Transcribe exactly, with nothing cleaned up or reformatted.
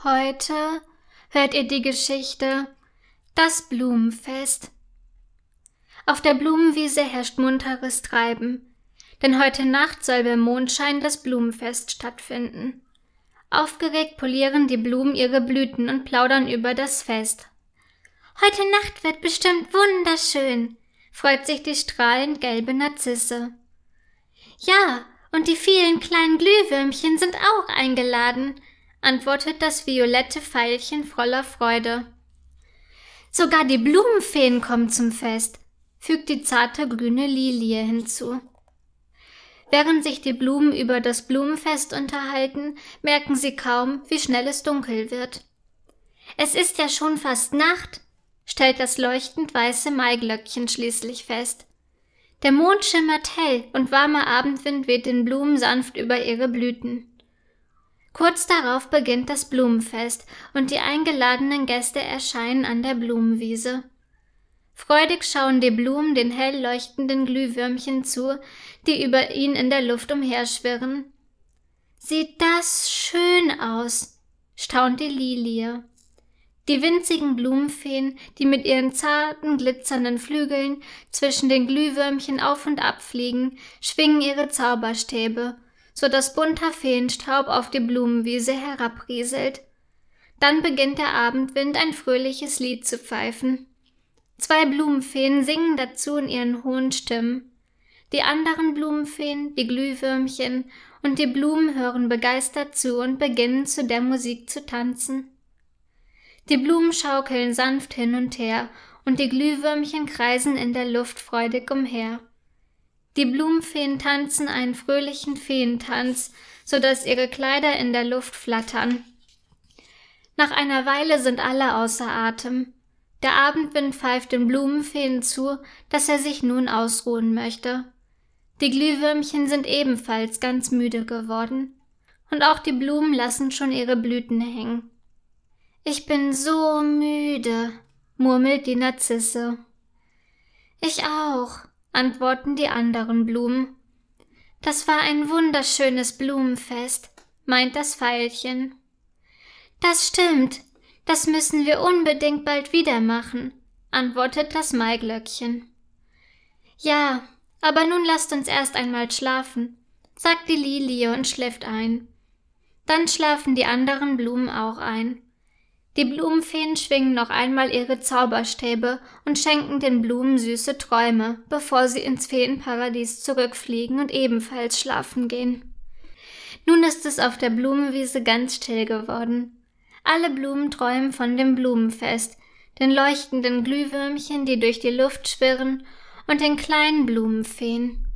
Heute hört ihr die Geschichte Das Blumenfest. Auf der Blumenwiese herrscht munteres Treiben, denn heute Nacht soll bei Mondschein das Blumenfest stattfinden. Aufgeregt polieren die Blumen ihre Blüten und plaudern über das Fest. Heute Nacht wird bestimmt wunderschön, freut sich die strahlend gelbe Narzisse. Ja, und die vielen kleinen Glühwürmchen sind auch eingeladen, antwortet das violette Veilchen voller Freude. Sogar die Blumenfeen kommen zum Fest, fügt die zarte grüne Lilie hinzu. Während sich die Blumen über das Blumenfest unterhalten, merken sie kaum, wie schnell es dunkel wird. Es ist ja schon fast Nacht, stellt das leuchtend weiße Maiglöckchen schließlich fest. Der Mond schimmert hell und warmer Abendwind weht den Blumen sanft über ihre Blüten. Kurz darauf beginnt das Blumenfest und die eingeladenen Gäste erscheinen an der Blumenwiese. Freudig schauen die Blumen den hell leuchtenden Glühwürmchen zu, die über ihn in der Luft umherschwirren. »Sieht das schön aus«, staunt die Lilie. Die winzigen Blumenfeen, die mit ihren zarten, glitzernden Flügeln zwischen den Glühwürmchen auf und ab fliegen, schwingen ihre Zauberstäbe, so dass bunter Feenstaub auf die Blumenwiese herabrieselt. Dann beginnt der Abendwind ein fröhliches Lied zu pfeifen. Zwei Blumenfeen singen dazu in ihren hohen Stimmen. Die anderen Blumenfeen, die Glühwürmchen und die Blumen hören begeistert zu und beginnen zu der Musik zu tanzen. Die Blumen schaukeln sanft hin und her und die Glühwürmchen kreisen in der Luft freudig umher. Die Blumenfeen tanzen einen fröhlichen Feentanz, so dass ihre Kleider in der Luft flattern. Nach einer Weile sind alle außer Atem. Der Abendwind pfeift den Blumenfeen zu, dass er sich nun ausruhen möchte. Die Glühwürmchen sind ebenfalls ganz müde geworden. Und auch die Blumen lassen schon ihre Blüten hängen. »Ich bin so müde«, murmelt die Narzisse. »Ich auch«, antworten die anderen Blumen. »Das war ein wunderschönes Blumenfest«, meint das Veilchen. »Das stimmt, das müssen wir unbedingt bald wieder machen«, antwortet das Maiglöckchen. »Ja, aber nun lasst uns erst einmal schlafen«, sagt die Lilie und schläft ein. Dann schlafen die anderen Blumen auch ein. Die Blumenfeen schwingen noch einmal ihre Zauberstäbe und schenken den Blumen süße Träume, bevor sie ins Feenparadies zurückfliegen und ebenfalls schlafen gehen. Nun ist es auf der Blumenwiese ganz still geworden. Alle Blumen träumen von dem Blumenfest, den leuchtenden Glühwürmchen, die durch die Luft schwirren, und den kleinen Blumenfeen.